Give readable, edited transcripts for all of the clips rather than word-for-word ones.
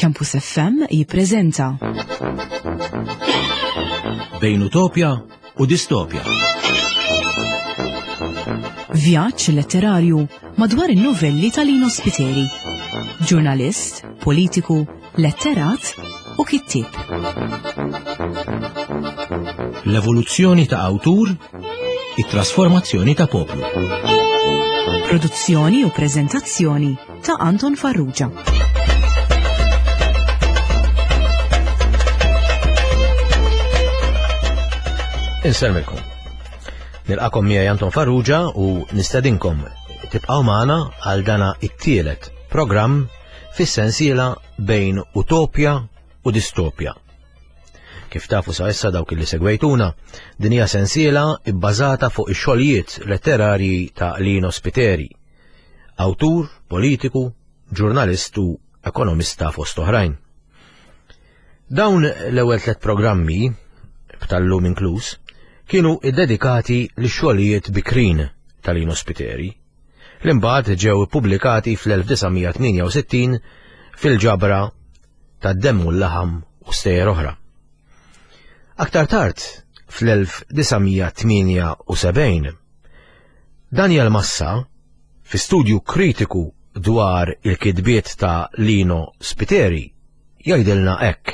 Campus FM jippreżenta Bejn utopja u distopja. Vjaġġ letterarju madwar in-novelli ta' Lino Spiteri. Ġurnalist, politiku, letterat u kittib. L-evoluzzjoni ta' awtur, it-trasformazzjoni ta' poplu. Produzzjoni u preżentazzjoni ta' Anton Farrugia. Inselmilkom. Nilqakom miegħi Anton Farrugia u nistedinkom tibqgħu magħna għal dana it-tielet programm fis-sensiela bejn utopja u distopja. Kif tafu sa issa dawk li segwejtuna, din hija sensiela bbażata fuq ix-xogħlijiet letterarji ta' Lino Spiteri, awtur, politiku, ġurnalist u ekonomista fost oħrajn. Dawn l-ewwel tliet programmi b'tal-lum inkluż kienu iddedikati l-xogħlijiet bikrin ta' Lino Spiteri, li mbagħad ġew ippubblikati fl-1968 fil-ġabra tad-Demm u l-Laħam u stejjer oħra. Aktar tard, fl-1978, Daniel Massa, fi studju kritiku dwar il-kitbiet ta' Lino Spiteri, jgħidilna hekk: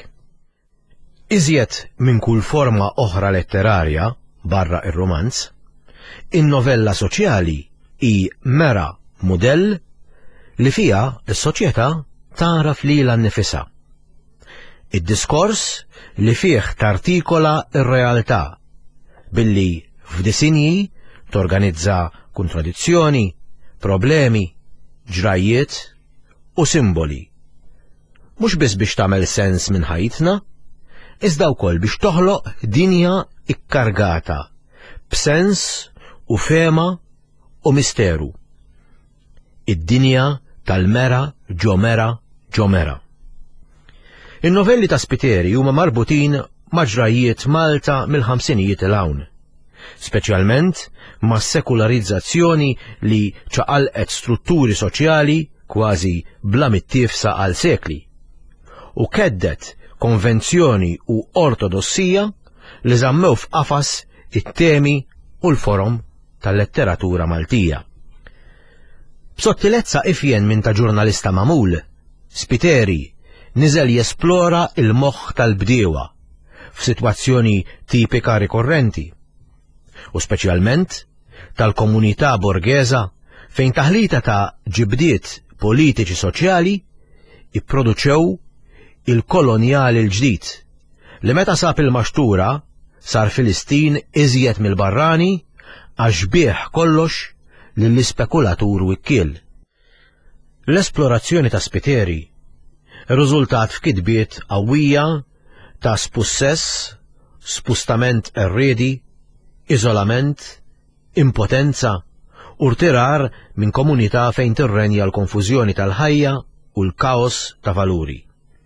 iżjed minn kull forma oħra letterarja barra ir-romanz, in-novella soċjali hi mera mudell li fiha s-soċjetà taraf lilha nnifisha. Id-diskors li fih tartikola r-realtà billi f'disinji torganizza kontradizzjoni, problemi, ġrajiet u simboli. Mhux biss biex tagħmel sens minn ħajtna, iżda wkoll biex toħloq dinja ikkargata b'sens u fema u misteru. Id-dinja tal-mera ġomera ġomera. In-novelli ta' Spiteri huma marbutin ma' ġrajiet Malta mill-ħamsinijiet il hawn, speċjalment ma' sekularizzazzjoni li ċaqalqet strutturi soċjali kważi bla mittiefsa għal sekli u keddet konvenzjoni u ortodossija li żammew f'qafas it-temi u l-forom tal-letteratura Maltija. B'sottilezza ifjen minn ta' ġurnalista magħmul, Spiteri niżel jesplora il-moħħ tal-bdiewa f'sitwazzjoni tipika rikorrenti u speċjalment tal-komunità borgesa fejn taħlita ta' ġibdiet politiċi soċjali ipproduċew il-kolonjali l-ġdid li meta sab il-maxtura sar Filistin iżjed mill-barrani għax bieħ kollox lill-ispekulatur wikkiel. L-esplorazzjoni ta' Spiteri rriżultat f'kitbiet qawwija ta' spussess, spustament erredi, iżolament, impotenza u rtirar minn komunità fejn tirrenja l-konfużjoni tal-ħajja u l-kaos ta' valuri.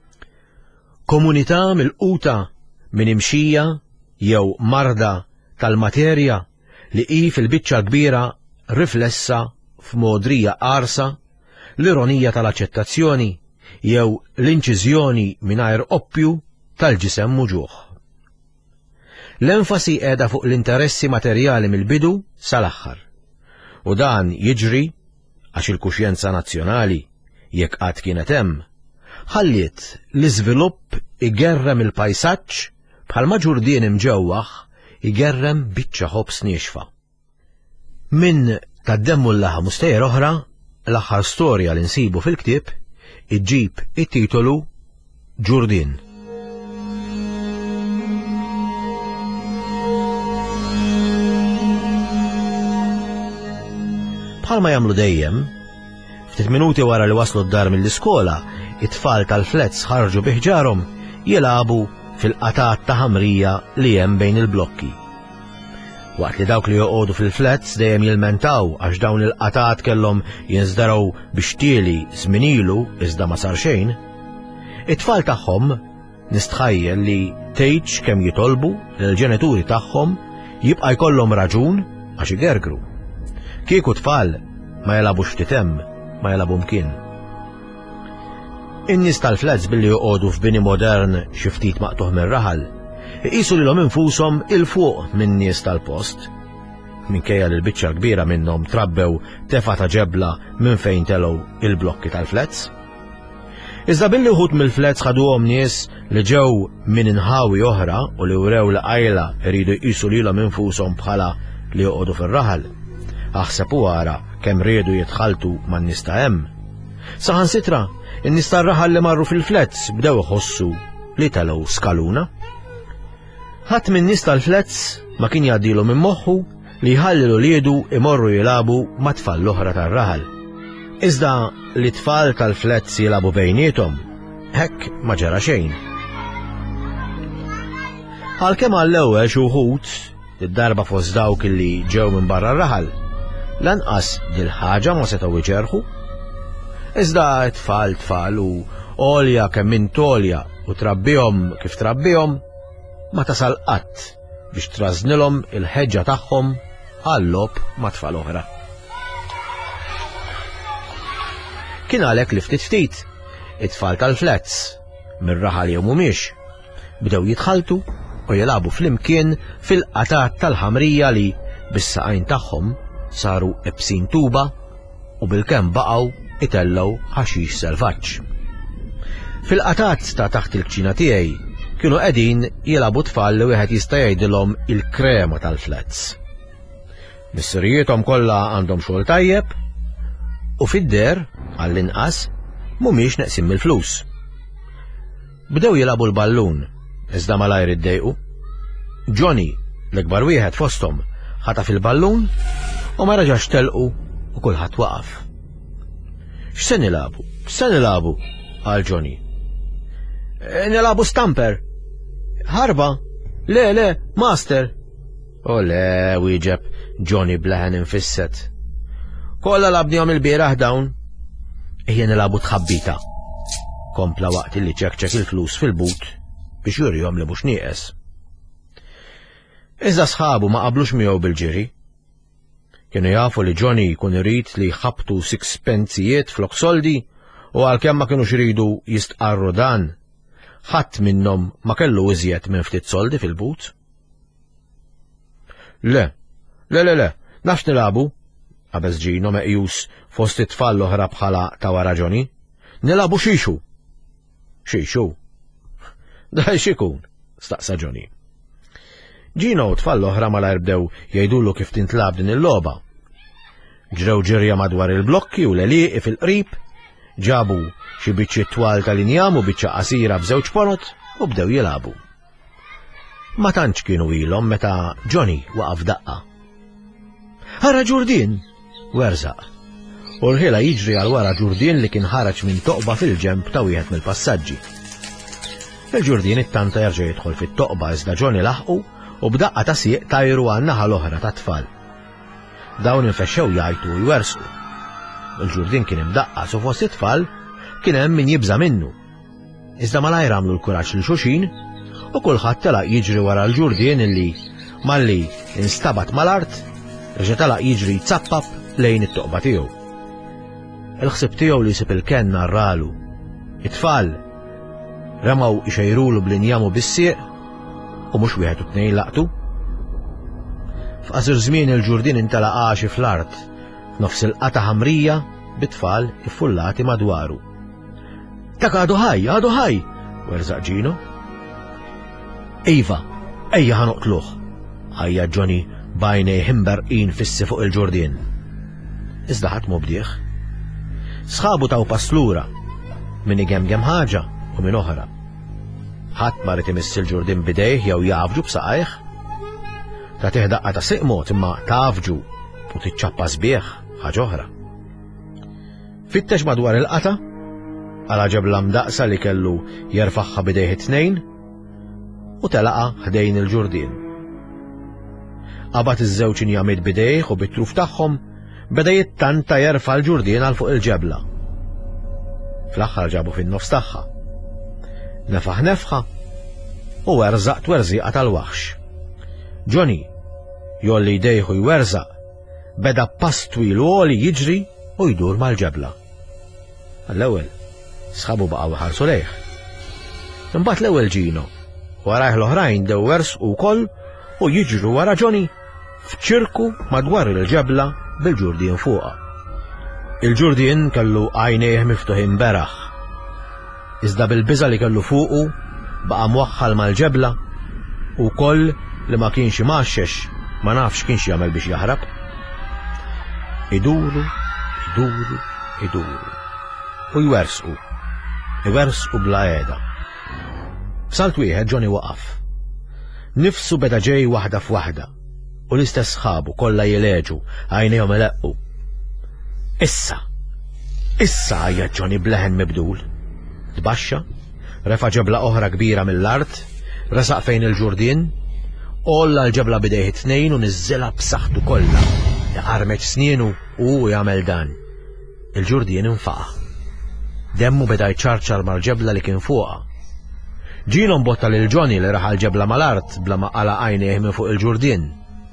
Komunità milquta minn imxija jew marda tal-materja li hi fil-biċċa kbira riflessa f'modrija qarsa, l-ironija tal-aċċettazzjoni jew l-inċiżjoni mingħajr oppju tal-ġisem muġuħ. L-enfasi qiegħda fuq l-interessi materjali mill-bidu sal-aħħar, u dan jiġri għax il-kuxjenza nazzjonali jekk qatt kienet hemm ħalliet l-iżvilupp igerrem il-pajsaġġ bħalma ġurdien imġewwaħ igerrem biċċa ħobs nieċfa. Minn tad-Demm u l-Laħam u stejjer oħra, l-aħħar storja li nsibu fil-ktieb iġġib it-titolu Ġurdien. Bħalma jagħmlu dejjem, ftit minuti wara li waslu d-dar mill-iskola, it-tfal tal-flets ħarġu biħġarhom jilagħbu fil-qatat ta' ħamrija li hemm bejn il-blokki. Waqt li dawk li joqogħdu fil-flets dejjem jilmentaw għax dawn il-qatat kellhom jinżdaraw biex tieli żmien ilu iżda ma sar xejn, it-tfal tagħhom nistħajjel li tgħidx kemm jitolbu lill-ġenituri tagħhom jibqa' jkollhom raġun għax igergru. Kieku tfal ma jilagħbux ftit hemm, ma jilagħbu mkien. In-nies tal-flats billi joqogħdu f'bini modern xi ftit maqtuħ mir-raħal iqisu lilhom infushom il fuq minn nies tal-post. Minkejja li l-biċċa kbira minnhom trabbew tefa' ta' ġebla minn fejn telgħu il-blokki tal-flats. Iżda billi wħud mill-flats ħaduhom nies li ġew minn inħawi oħra u li wrew li qajla jridu jqisu lilhom infushom bħala li joqogħdu fir-raħal. Aħseb u ara kemm riedu jitħaltu man-nies ta' hemm. Saħansitra, in-nies tar-raħal li marru fil-flats bdew iħossu li telgħu skaluna. Ħadd min-nies tal-flats ma kien jgħaddilu minn moħħu li jħallilu liedu imorru jilabu ma' tfal l-oħra tar-raħal. Iżda li tfal tal-flats jilabu bejniethom, hekk ma ġara xejn. Għalkemm għall-ewwel xi wħud id-darba fost dawk illi ġew minn barra r-raħal, lanqas dil-ħaġa ma setgħu iġerħu. Iżda tfal u għolja kemm minn tolja u trabbihom kif trabbihom ma tasal qatt biex trażnilhom il-ħeġġa tagħhom għall-lob ma' tfal oħra. Kien għalhekk li ftit it-tfal tal-flats mir-raħal jew mhumiex bdew jitħaltu u jilagħbu flimkien fil-qatat tal-ħamrija li bis-saqajn tagħhom saru ebsin tuba u bil-kemm baqgħu itellgħu ħaxix selvaġġ. Fil-qatat ta' taħt il-kċina tiegħi kienu qegħdin jilagħbu tfal li wieħed jista' jgħidilhom il-krema tal-flats. Missirijiethom kollha għandhom xogħol tajjeb u fid-der għall-inqas mhumiex neqsin mill-flus. Bdew jilagħbu l-ballun, iżda malajr iddejqu. Johnny, l-ikbar wieħed fosthom, ħataf il-ballun u ma reġax telqu u kulħadd waqaf. X'se nilagħbu? X'se nilagħbu? qal Johnny. Nilagħbu stamper. Ħarba? Le, master. O le, wieġeb Johnny bleħen infisset. Kolla labnihom il-bieraħ dawn. Ejja nilagħbu tħabbita. Kompla waqt li ċekċek il-flus fil-but biex jurihom li mhux nieqes. Iżda sħabu ma qablux miegħu bil-ġiri. Kienu jafu li Johnny jkun irid li jħabtu sixpenzijiet flok soldi u għalkemm ma kienux iridu jistqarru dan, ħadd minnhom ma kellu iżjed minn ftit soldi fil-but. Le, nafx nilagħbu, qabeż ġino meqjus fost it-tfal l-oħra bħala ta' wara Johnny. Nilagħbu xiexu. Xiexu? Da xikun, staqsa Johnny. Ġino u tfal l-oħra malajr bdew jgħidulu kif tintlab din il-logħba. Ġrew ġirja madwar il-blokki u l-eliqi fil-qrib, ġabu xi biċċi twal tal-injam u biċċa qasira b'żewġ polot u bdew jilagħbu. Ma tantx kienu ilhom meta Johnny waqaf daqqa. Ħara Ġurdien, werzaq. U l-ħila jiġri għal wara Ġurdien li kien ħareġ minn toqba fil-ġemp ta' wieħed mill-passaġġi. Il-Ġurdien it-tanta jerġa' jidħol fit-toqba iżda Johnny laħqu u b'daqqa ta' sieq tajru għan-naħa l-oħra ta' tfal. Dawn infexxew jgħajtu u jwersqu. Il-Ġurdien kien imdaqqas u fost it-tfal kien hemm min jibża minnu. Iżda malajr għamlu l-kuraġġ lil xulxin u kulħadd telaq jiġri wara l-Ġurdien illi malli instabat mal-art reġa' telaq jiġri jtzappab lejn it-toqba tiegħu. Il-ħsieb tiegħu li jsib il-kenn narralu. It-tfal remaw ixejrulu bl-injamu bis-sieq u mhux wieħed u tnejn laqtu. F'qasir żmien il-Ġurdien intelaq għaxi fl-art f'nofs il-qata ħamrija bit-tfal iffullati madwaru. Dak għadu ħaj, werzaq Ġino. Iva, ejja ħanoqtluh, ħajja Johnny bajnej ħimberqin fissi fuq il-Ġurdien. Iżda ħadd mu bdieħ. Sħabu taw paslura, min igemgem ħaġa u min oħra. Ħadd ma rid imiss il-Ġurdien bidejh jew jafġu b'saqajh. Ta' teħdaqqa ta' siqmot imma tafġu u tiċċappa sbieħ ħaġa oħra. Fittex madwar il-qata għala ġebla mdaqsa li kellu jerfaħħa bidejh it-tnejn u telaqa ħdejn il-Ġurdien. Qabad iż-żewġ injamiet bidejh u bit-truf tagħhom beda jittanta jerfa' l-Ġurdien għal fuq il-ġebla. Fl-aħħar ġabu fin-nofs tagħha. Nefaħ nefħa u werzaq twerżieqa tal-waħx. Johnny, jolli jdejh u jwerzaq, beda pass twil u għoli jiġri u jdur mal-ġebla. Għall-ewwel Sħabu baqgħu ħarsu lejh. Imbagħad l-ewwel Gino, warajh l-oħrajn dew wersqu wkoll u jiġru wara Johnny f'ċirku madwar il-ġebla bil-ġurdien fuqha. Il-ġurdien kellu għajnejh miftuħin beraħ. Iżda bil-biża li kellu fuqu baqa' mwaħħal mal-ġebla u koll li ma kienx imaxxex ma nafx kienx jagħmel biex jaħrab. Iduru u jwersqu bla qiegħda. B'salt wieħed Johnny waqaf. Nifsu beda ġej waħda f'waħda u l-istess sħabu kollha jileġu għajnejhom ileqqu. Issa għajja Johnny bleħen mibdul. Tbaxxa, refa' ġebla oħra kbira mill-art, resaq fejn il-ġurdien, olla l-ġebla bidejh it-tnejn u niżżilha b'saħħtu kollha. Jaqarmeġ snienu u jagħmel dan. Il-ġurdien infaqa. Demmu beda jċarċar mal-ġebla li kien fuqha. Gino mbotta lil Johnny li raħal ġebla mal-art bla ma qala għajnejh minn fuq il-ġurdien.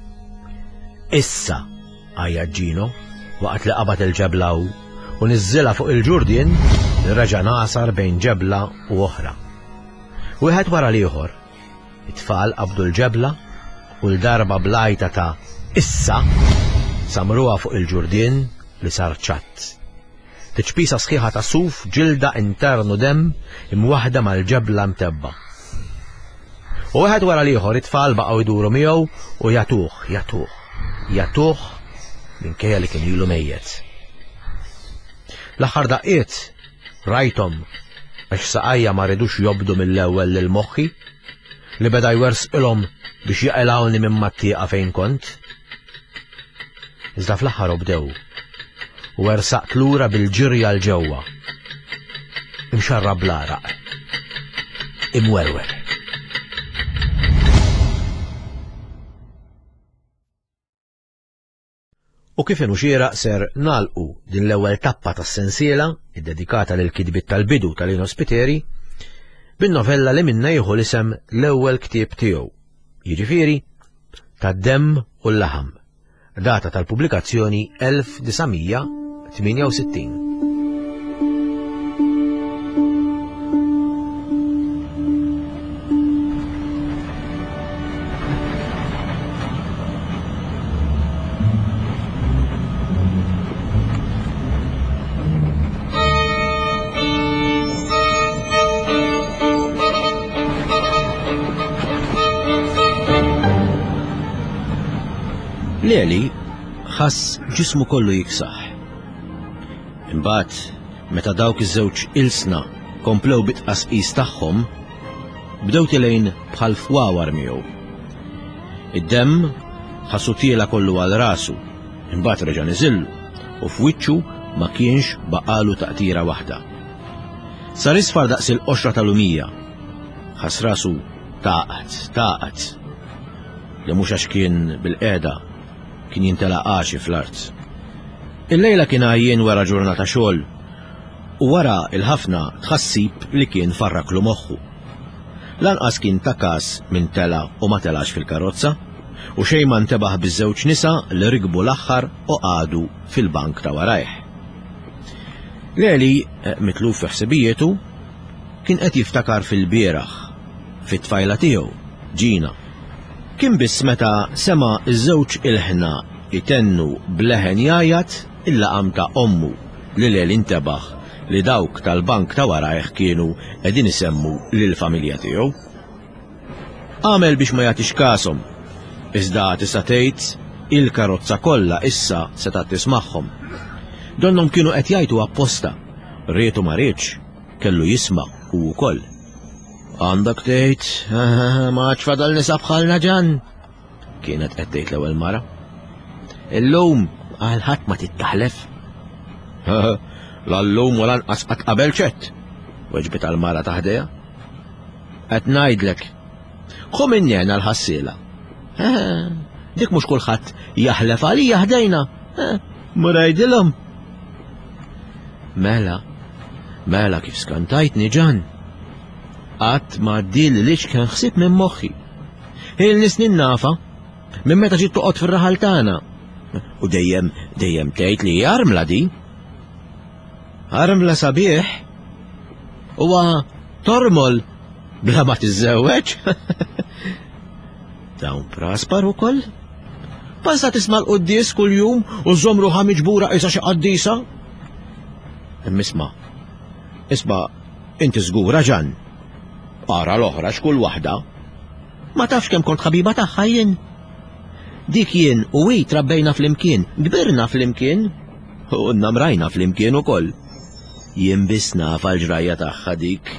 Issa għajja Gino waqt li qabad il-ġebla u niżżilha fuq il-ġurdien li reġa' nasar bejn ġebla u oħra. Wieħed wara l-ieħor, it-tfal qabdu l-ġebla u l-darba blajta ta' issa samruha fuq il-ġurdien li sar ċatt. Tiċpisa sħiħa ta' suf ġilda internu demm imwaħda mal-ġebla mtebba. U wieħed wara l-ieħor it-tfal baqgħu jduru miegħu u jagħtuh minkejja li kien ilu mejjed. L-aħħar daqqiet rajthom għax saqajja ma ridux jobdu mill-ewwel lil moħħi li beda jwersqilhom biex jaqilgħuni minn mattieqa fejn kont. Iżda fl-aħħar bdew u wersaqt lura bil-ġirja l-ġewwa. Imxarrab bl-araq. Imwerwer. U kif inhu xieraq ser nagħlqu din l-ewwel tappa tas-sensiela iddedikata lil kidbiet tal-bidu tal-Inospiteri bin-novella li minnha jieħu l-isem l-ewwel ktieb tiegħu, jiġifieri tad-demm u l-laħam. Data tal-pubblikazzjoni 1968. Leli ħass ġismu kollu jiksaħ. Imbagħad meta dawk iż-żewġ ilsna komplew bit-tqasqis tagħhom, bdew tilejn bħal fwawar miegħu. Id-demm ħassu tiela kollu għal rasu, imbagħad reġa' niżillu u f'wiċċu ma kienx baqalu taqtira waħda. Sar isfar daqs il-qoxra tal-lumija, ħass rasu taqat li mhux għax kien bil-qiegħda kien jintela qaxi fl-art. Il-lejla kien għajjien wara ġurnata xogħol u wara il-ħafna tħassib li kien farraklu moħħu. Lanqas kien ta' każ minn tela u ma telax fil-karozza u xejn ma ntebaħ biż-żewġ nisa li rikbu l-aħħar u qagħdu fil-bank ta' warajh. Leli, mitluf fi ħsibijietu, kien qed jiftakar fil-bieraħ fit-tfajla tiegħu, Gina. Kien biss meta sema iż-żewġ ilħna itennu bleħen jajat il-laqam ta' ommu li Leli intebaħ li dawk tal-bank ta' warajh kienu qegħdin isemmu lill-familja tiegħu. Għamel biex ma jagħtix kasom, iżda tista' tgħid il-karozza kollha issa seta' tismagħhom. Donhom kienu qed jgħidu apposta, rietu ma rietx, kellu jisma' hu wkoll. Għandak tgħid, ma għadx fadal nisa bħalna ġan, kienet qed tgħid l-ewwel mara. Illum għal ħadd ma tittaħlef. L-allum u lanqas qatt qabel ċett, weġbet għall-mara taħdejha. Qed ngħidlek, ħu minni għena l-ħassiela. Dik mhux kulħadd jaħlef għalija ħdejna, ma ngħidilhom. Mela kif skantajtni ġan. Qatt ma għaddil li kien ħsieb minn moħħi. Il-nisnin nafa, minn meta ġiet toqgħod fir-raħal tagħna. U dejjem tgħid li hija armla di. Armla sabiħ, huwa tormol bla ma tiżżewweġ. Dawn Praspar ukoll? Pasa tisma' l-quddies kuljum u żomru miġbura isa xi qaddisa? Isma' inti żgura Ġan. Ara l-oħra x'kull waħda. Ma tafx kemm kont ħabiba tagħha jien. Dik jien u hi trabbejna flimkien, kbirna flimkien, u nnamrajna flimkien ukoll. Jien biss naf għall-ġrajja tagħha dik.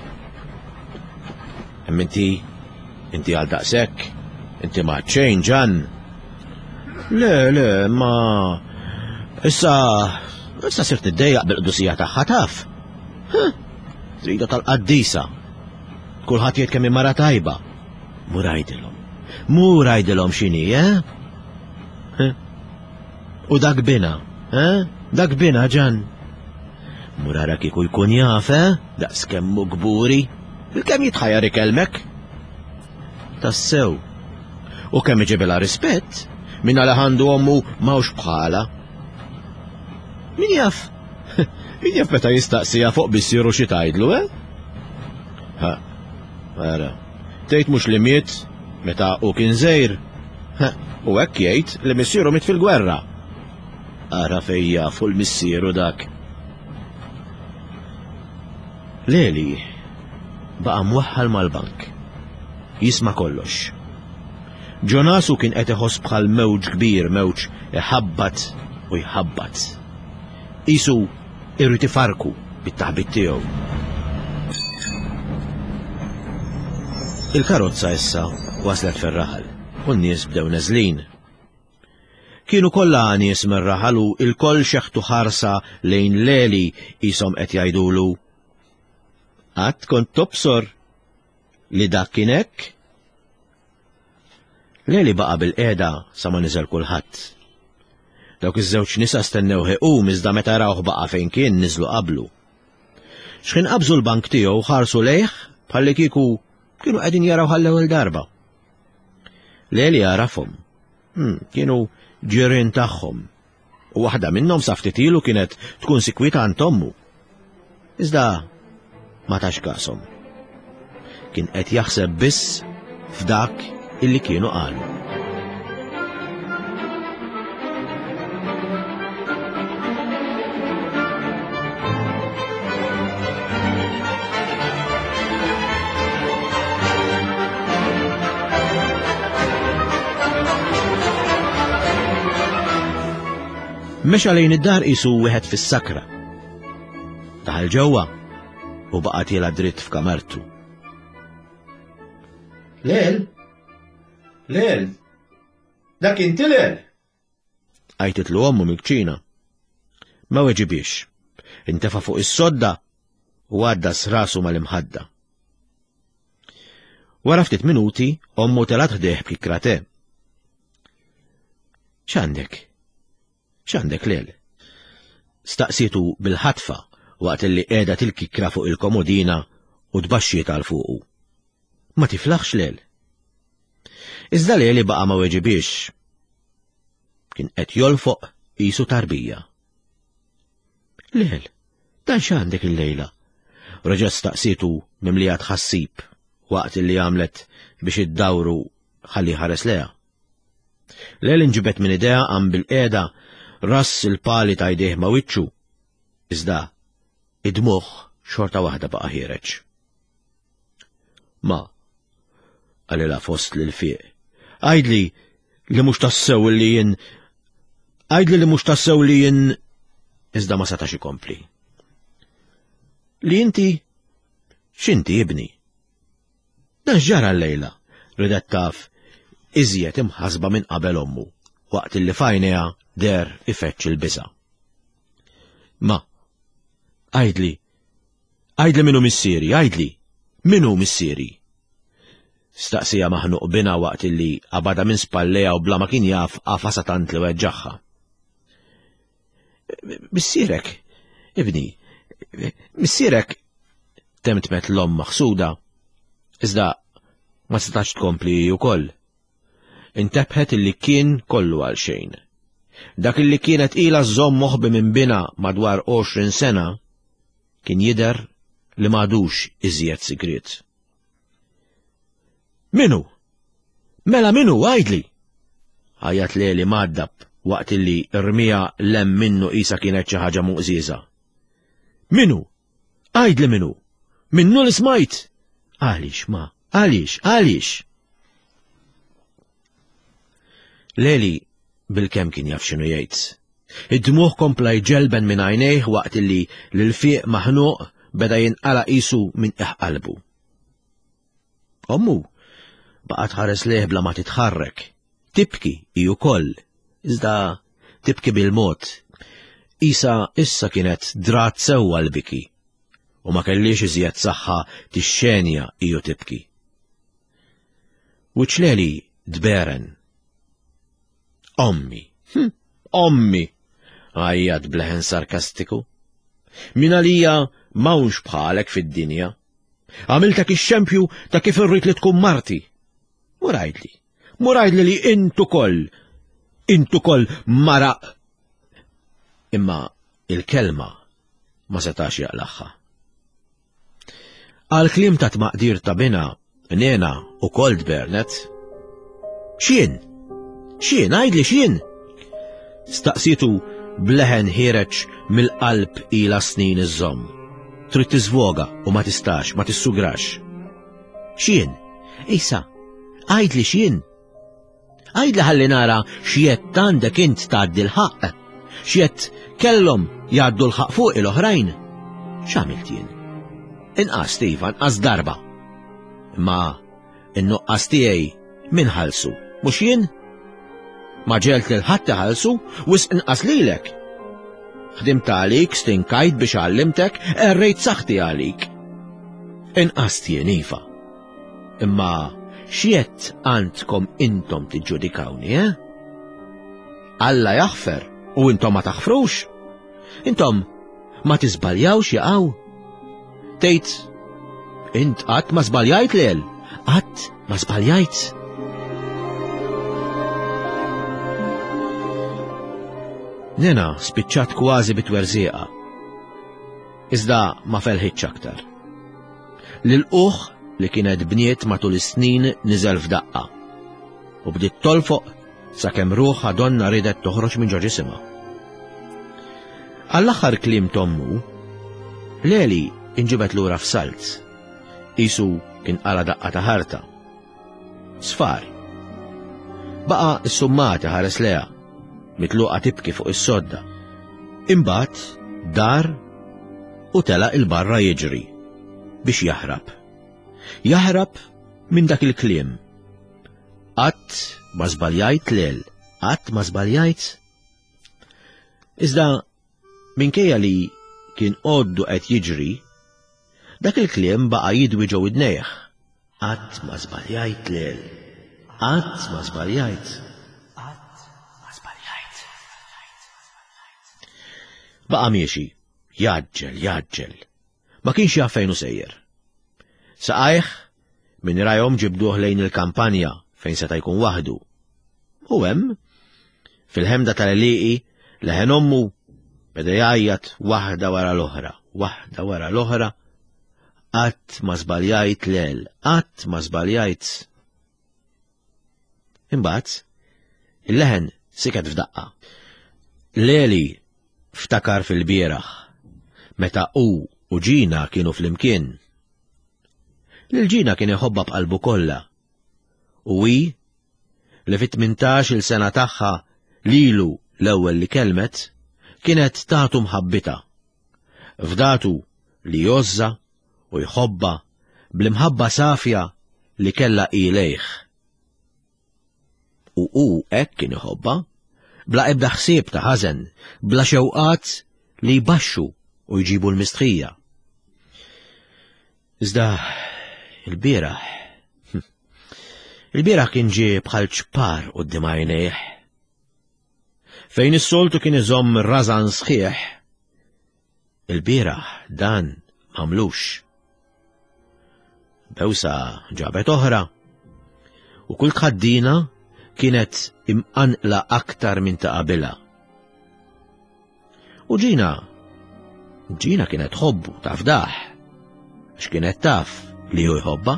Hemm inti għal daqshekk, inti ma ċejn Ġan. Le, ma issa sirt niddejjaq bil-qdusija tagħha taf. Trida tal-qaddisa. Kulħadd jgħid kemm mara tajba. Mur ngħidilhom x'inhi, U dak bina, Ġan. Murara kieku jkun jaf, daqs kemmu gburi. Il-kemm jitħajjar ikelmek? Tassew. U kemm iġibilha rispett, minn għala ħandu ommu mawx bħala. Min jaf meta jistaqsija fuq bissieru xi tgħidlu, Ara, tgħid mhux li miet meta u kien żgħir. U hekk jgħid li missieru miet fil-gwerra. Ara fejn jafu l-missieru dak. Leli baqa' mwaħħal mal-bank. Jisma' kollox. Ġonasu kien qed iħoss bħal mewġ kbir, mewġ iħabbat u jħabbat. Isu irrid ifarku bit-taħbit tiegħu. Il-karozza issa waslet fir-raħal u n-nies bdew neżlin. Kienu kollha nies mir-raħal u il-koll xeħtu ħarsa lejn Leli qishom qed jgħidulu. Qatt kont tobsor li dak kien hekk? Leli baqa' bil-qiegħda sa ma niżel kulħadd. Dawk iż-żewġ nisa stennew ħequm iżda meta rawh baqa' fejn kien niżlu qablu. X'kien qabżu l-bank tiegħu ħarsu lejh bħalli kieku kienu qegħdin jaraw għall-ewwel darba. Leli jarafhom. Kienu ġirien tagħhom. U waħda minnhom sa ftit ilu kienet tkun sikwita għand ommu. Iżda ma tax kasom. Kien qed jaħseb biss f'dak illi kienu qalu. Mexa lejn id-dar qisu wieħed fis-sakra. Daħal ġewwa u baqa' tiela dritt f'kamertu. Lel, dak inti Lel? Għajtitlu ommu mikċina. Ma weġibiex. Intefa' fuq is-sodda u għadda srasu mal-imħadda. Wara ftit minuti ommu telat ħdeħ b'kikrate. X'għandek Lel? Staqsitu bil-ħatfa waqt li qiegħda tilkikra fuq il-komodina u tbaxxiet għal fuqu. Ma tiflaħx Lel. Iżda Leli baqa' ma weġibiex. Kien qed jolfoq qisu tarbija. Lel, dan x'għandek illejla? Reġa' staqsitu mimlija tħassib waqt li għamlet biex iddawru ħalli ħares leha. Lel inġibet minn idea għam bil-qiegħda rass il-pali ta' jdejh ma' wiċċu. Iżda id-dmuħ xorta waħda baqa' ħireġ. Ma, għalila fost l-fiq. Għajdli li mhux tassew li jien. Għajdli li mhux tassew li jien. Iżda ma setax ikompli. Li inti x'inti ibni? Dan x'ġara l-lejla, ridet taf iżjed imħasba minn qabel ommu, waqt li fajnejha der ifetx il-biża'. Ma, għajdli minnu missieri, minnu missieri. Staqsija maħnuq bina waqt li qabada minn spalleja u bla ma kien jaf qafasa tant li weġġaħħa. Missierek, ibni, missierek temtmet l-om maħsuda, iżda ma setax tkompli ukoll. Intebħet illi kien kollu għal xejn. Dak illi kienet ila żomm moħbi minn bina madwar 20 sena kien jidher li m'għadux iżjed sigriet. Minu? Mela minu, għajdli? Għajat Leli m'għaddab waqt li rmija lem minnu qisha kienet xi ħaġa muqżiża. Minu? Għajdli minu? Minnu li smajt? Għaliex ma, għaliex? Leli bil-kemm kien jaf x'inhu jgħid. Id-dmuħ kompla jġelben minn għajnejh waqt li l-fiq maħnuq beda jinqala qisu minn qalbu. Ommu baqgħet ħares lejh bla ma titħarrek. Tibki hi wkoll, iżda tibki bil-mod. Qisha issa kienet drat sewwa l-biki u ma kellix iżjed saħħa tixxenja hiju tibki. Wiċċ Leli dberen. Ommi, għajjad bleħen sarkastiku. Min għalija mawx bħalek fid-dinja. Għamiltek ix-xempju ta' kif irrid li tkun marti. Murajdli li intu koll maraq. Imma il-kelma ma setax jaqlaħħa. Għal-klim ta' tmaqdir ta' bina, nena u koll dbernet. Xien, għajdli xien? Staqsitu bleħen ħireċ mill-qalb ila snin iż-żomm. Trid tiżvoga u ma tistax, ma tissugrax. Xien? Isa, għajdli xien? Għajdli ħalli nara xiet għandek int tgħaddi l-ħaq. Xiet kellhom jgħaddu l-ħaq fuq il-oħrajn. X'għamilt jien? Inqas Stefan, inqas darba. Imma in-nuqqas tiegħi min ħalsu, mhux jien? Ma ġelt lil ħadd iħallsu wisq inqas lilek. Ħdimt għalik, stinkajt biex għallimtek, errejt saħħti għalik. Inqast jien iva. Imma x'jett għandkom intom tiġġudikawni, Alla jaħfer u intom ma taħfrux. Intom ma tiżbaljawx jaqgħu. Tgħid int qatt ma żbaljajt lel, qatt ma żbaljajt. Nena spiċċat kważi bitwerżieqa. Iżda ma felħitx aktar. L-uħ li kienet bniet matul is-snin niżel f'daqqa u bdiet tolfoq sakemm ruħha donna ridet toħroġ minn ġo ġisimha. Għall-aħħar kliem tommu, Leli inġibet lura f'salt. Qisu kien qara daqqa ta' ħarta. Sfar. Baqa' is-summati ħares leha, mitluqa tibki fuq is-sodda. Imbagħad dar u telaq il-barra jiġri biex jaħrab. Jaħrab minn dak il-kliem. Qatt ma żbaljajt lel, qatt ma żbaljajt. Iżda minkejja li kien għoddu qed jiġri, dak il-kliem baqa' jidwi ġew idnejh. Qatt ma żbaljajt lel, qatt ma żbaljajt. Baqa' miexi, jaġġel. Ma kienx jaf fejn hu sejjer. Saqajh min rajhom ġibduh lejn il-kampanja fejn seta' jkun waħdu. U hemm fil-ħemda tal-għelieqi leħen ommu beda jgħajjat waħda wara l-oħra. Qatt ma żbaljajt lel, qatt ma żbaljajt. Imbagħad il-leħen siket f'daqqa. Leli ftakar fil-bieraħ meta u Ġina kienu fl-imkien. Lil-Ġina kien iħobba b'qalbu kollha. U hi li fit-18 sena tagħha lilu l-ewwel li kelmet kienet tagħtu mħabbita. Fdatu li jozza u jħobba bl-imħabba safja li kellha ilejh. U hekk kien iħobba bla ebda ħsieb ta' ħażen, bla xewqat li jbaxxu u jġibu l-mistħija. Iżda il-bieraħ kien ġie bħal ċpar quddiem għajnejh. Fejn is-soltu kien iżomm rażan sħiħ, il-bieraħ dan m'għamlux. Bewsa ġabet oħra u kull tħaddina kienet imqanqla aktar minn ta' qabilha. U Ġina kienet ħobbu ta' fdaħ. x'kienet taf li hu jħobba.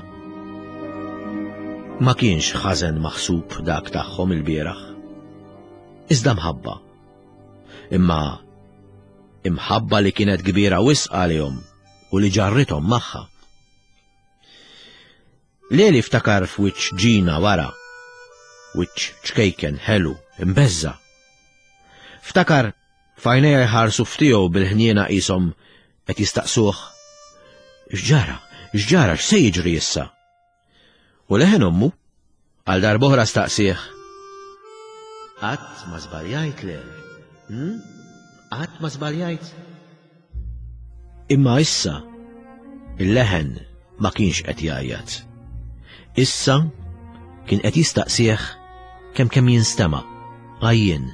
Ma kienx ħażen maħsub dak tagħhom il-bieraħ. Iżda mħabba. Imma imħabba li kienet kbira wisq għalihom u li ġarrithom magħha. Leli ftakar f'wiċċ ġina wara, wiċċ ċkejken ħelu imbeżza. Ftakar f'għajnejha jħarsu f'tiegħu bil-ħniena qishom qed jistaqsuh x'ġara x'se jiġri issa. U leħen ommu għal darb'oħra staqsih: Qatt ma żbaljajt le, qatt ma żbaljajt. Imma issa il-leħen ma kienx qed jgħajjad. Issa kien qed jistaqsih kemm jinstema' għajjien.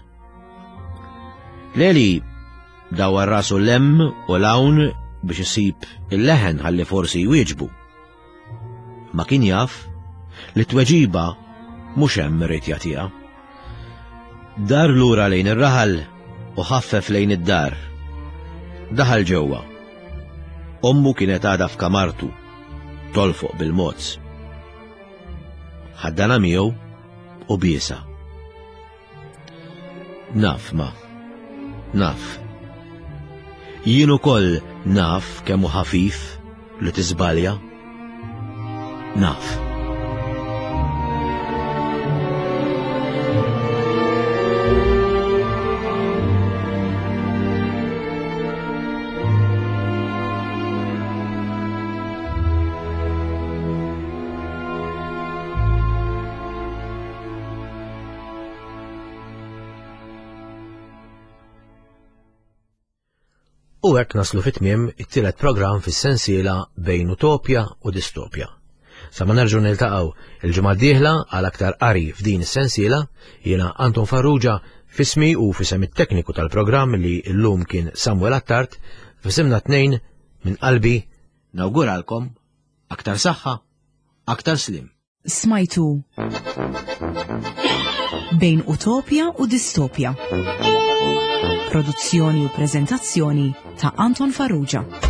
Leli dawar rasu lemm u lawn biex isib il-leħen ħalli forsi jwieġbu. Ma kien jaf li tweġiba mhux hemm irid jagħtiha. Dar lura lejn ir-raħal u ħaffef lejn id-dar. Daħal ġewwa. Ommu kienet għadha f'kamartu, tolfoq bil-mozz. Ħaddana miegħu u biesa. Naf ma, naf. Jien ukoll naf kemm hu ħafif li tiżbalja. Naf. U hekk naslu fit-tmiem it-tielet programm fis-sensiela bejn utopja u distopja. Sa ma nerġgħu niltaqgħu il-ġimgħa d-dieħla għal aktar qari f'din is-sensiela, jiena Anton Farrugia fismi u fisem it-tekniku tal-programm li llum kien Samuel Attart, fisimna tnejn minn qalbi nawguralkom aktar saħħa, aktar slim. Smajtu bejn utopja u distopja. Produzzjoni u preżentazzjoni ta' Anton Farrugia.